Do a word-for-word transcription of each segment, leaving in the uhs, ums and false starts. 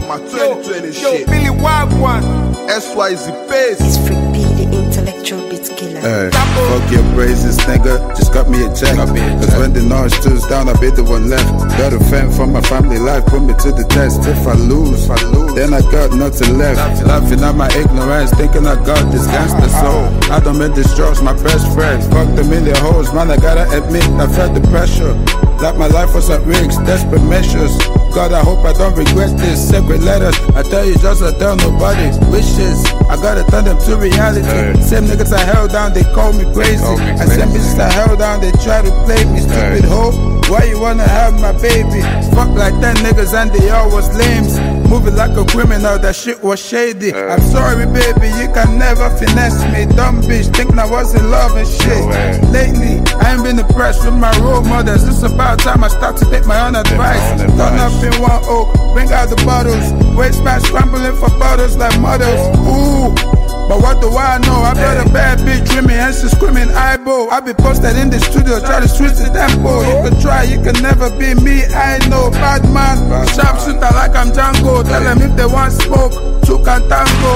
my twenty twenty yo, shit. Yo, Billy Wagwan. S Y Z Pace. It's Freak B, the intellectual beat killer. Hey, fuck your praises, nigga. Just cut me a check. Cause when the noise stood down, I be the one left. Got a fan from my family life, put me to the test. If I lose, if I lose, then I got nothing left. Laughing at my ignorance, thinking I got this gangster soul. I don't make this drugs my best friend. Fuck the million hoes, man, I gotta admit, I felt the pressure. Like my life was at risk, desperate measures. God, I hope I don't regret this. Secret letters, I tell you just I tell nobody. Wishes, I gotta turn them to reality. Hey. Same niggas I held down, they call me crazy. Call me crazy. And same bitches I held down, they try to play me. Stupid hey. hoe, why you wanna have my baby? Fuck like ten niggas and they all was lames. Moving like a criminal, that shit was shady. Hey. I'm sorry baby, you can never finesse me. Dumb bitch, thinking I was in love and shit. No Lately, I ain't been impressed with my role models. It's about time I start to take my own advice. Turn up in one oak, bring out the bottles. Waistband scrambling for bottles like models. Ooh, but what do I know? I got a bad bitch with me and she's screaming eyeball. I be posted in the studio, try to switch the tempo. You can try, you can never be me, I know. Bad man, sharp shooter like I'm Django. Tell them if they want smoke, two can tango.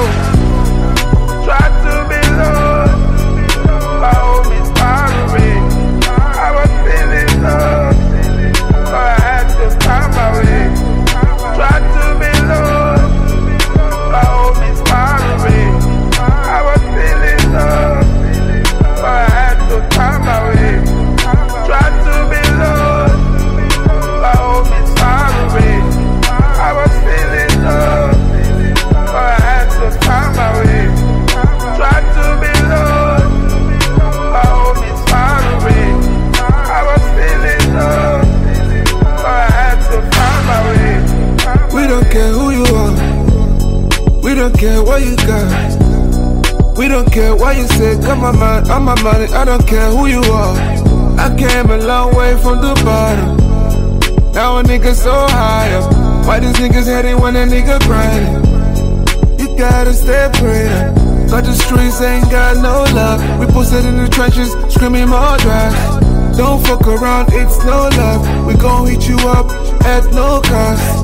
Try to be low, my home is far away. I was feeling low, so I had to find my way. Try to be low, my home is far away. I was feeling low, so I had to find my way. Try to be low, my home is far away. I was feeling low, so I had to find my way. Try to be low, my home is far away. I was feeling low, so I had to find my way. We don't care who you are, we don't care what you got. We don't care what you say, come on man, I'm my money, I don't care who you are. I came a long way from the bottom. Now a nigga so high up. Why these niggas heading when a nigga grinding? You gotta stay praying. Got the streets ain't got no love. We posted in the trenches, screaming more drives. Don't fuck around, it's no love. We gon' hit you up at no cost.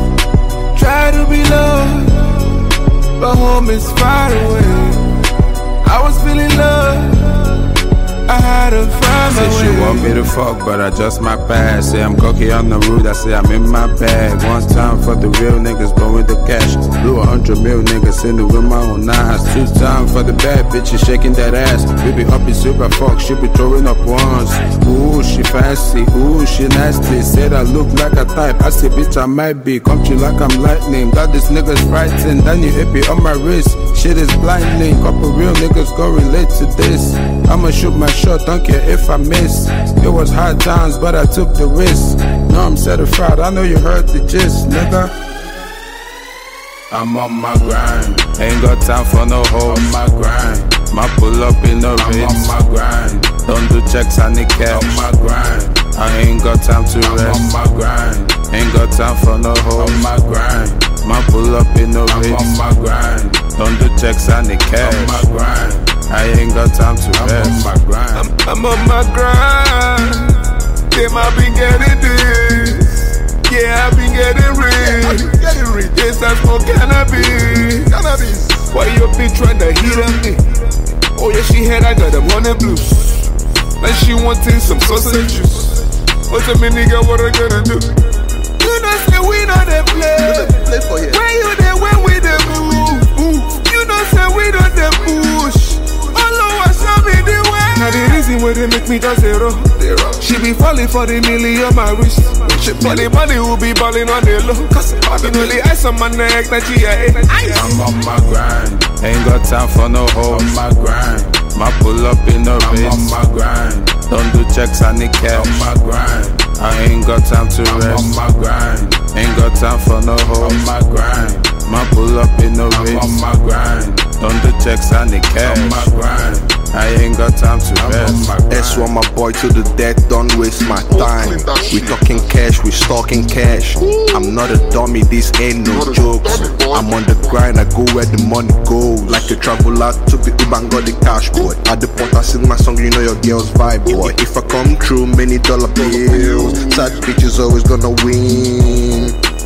Try to be low, but home is far away. I was feeling love, I had to find my way. Say she want me to fuck, but I just my pass. Say I'm cocky on the road, I say I'm in my bag. One time for the real niggas, but with the cash. Blew a hundred mil niggas in the room, my own eyes. Two time for the bad bitches shaking that ass. We be up in super fuck, she be throwing up ones. Ooh, she fancy, ooh, she nasty. Said I look like a type, I say bitch I might be. Come to you like I'm lightning, got this niggas frightened. Then you hit me on my wrist, shit is blinding. Couple real niggas gon' relate to this. I'ma shoot my shot, don't care if I miss. It was hard times, but I took the risk. No, I'm certified, I know you heard the gist, nigga. I'm on my grind, ain't got time for no hoes. On my grind, my pull up in the I'm Ritz. On my grind, don't do checks, I need cash. On my grind, I ain't got time to I'm rest. On my grind, ain't got time for no hoes. On my grind, my pull up in the Ritz. I'm on my grind, don't do checks, I need cash. On my grind, I ain't got time to I'm rest. On my grind. I'm, I'm on my grind. Damn, I've been getting this. Yeah, I've been getting rich. Yeah, getting rich. Yes, I smoke cannabis. Cannabis. Why your bitch trying to hit on me? Oh yeah, she had, I got them on the blues. Now she wanting some sausages. What's a me nigga, what I gonna do? You know say we know they play. Play for you. When you there, when we the move, move. You know say we don't the push. Show me the way. Now the reason why they make me just zero. She be falling for the million on my wrist. For the money who be balling on the low. Cause you know the ice on my neck, that G I A. I'm on my grind, ain't got time for no hoes. On my grind, my pull up in the Ritz. I'm on my grind, don't do checks, I need cash. On my grind, I ain't got time to rest. I'm on my grind, ain't got time for no hoes. On my grind, my pull up in the Ritz. I'm on my grind, don't do checks, I need cash. On my grind, I ain't got time to rest. S one my boy to the death, don't waste my time. We talking cash, we stalking cash. I'm not a dummy, this ain't no jokes. I'm on the grind, I go where the money goes. Like a traveler, took the Uber and got the cash, boy. At the point I sing my song, you know your girl's vibe, boy. If I come through, many dollar bills. Sad bitches always gonna win.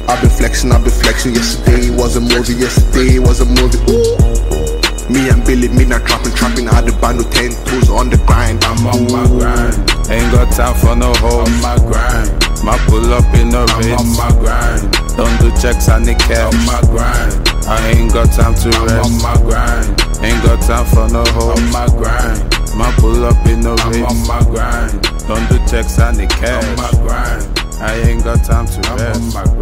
I've been flexing, I've been flexing. Yesterday was a movie, yesterday was a movie. Ooh. Me and Billy, me not trapping, trapping out the band with ten toes on the grind. I'm on my grind. Ain't got time for no hoes. On my grind. My pull up in the race. I'm on my grind. Don't do checks on the cash. On my grind. I ain't got time to rest. I'm on my grind. Ain't got time for no hoes. On my grind. My pull up in the race. I'm on my grind. Don't do checks on the cash. On my grind. I ain't got time to rest. I'm on my grind.